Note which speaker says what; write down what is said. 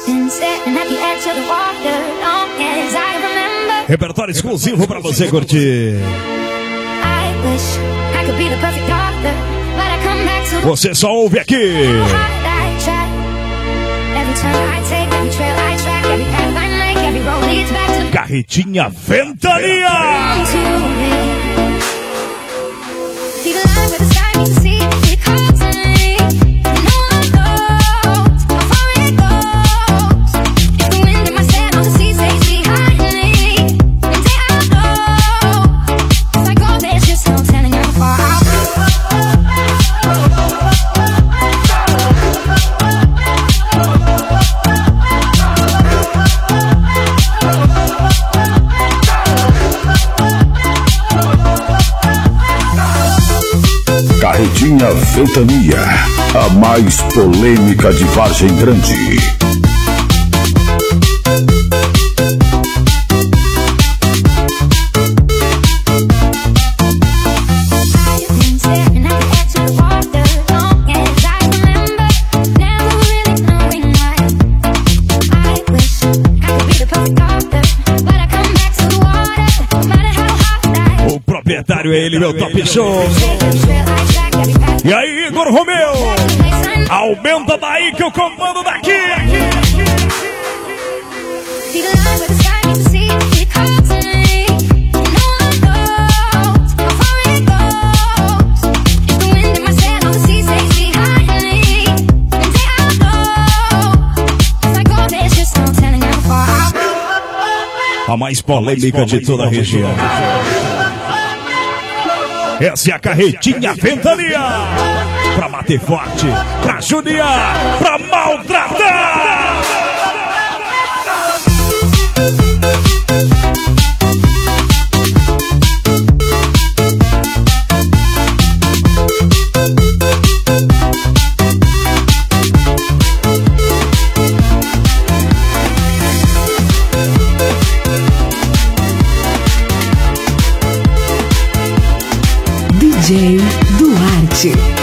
Speaker 1: Repertório exclusivo pra você curtir. Você só ouve aqui. Carretinha Ventania.
Speaker 2: Carretinha Ventania, a mais polêmica de Vargem Grande.
Speaker 1: O proprietário é ele, meu Top Show. E aí, Igor Romeu, aumenta daí que eu comando daqui. A mais polêmica de toda a região. Essa é a Carretinha Ventania. Pra bater forte, pra judiar, pra maltratar.
Speaker 3: DJ Duarte.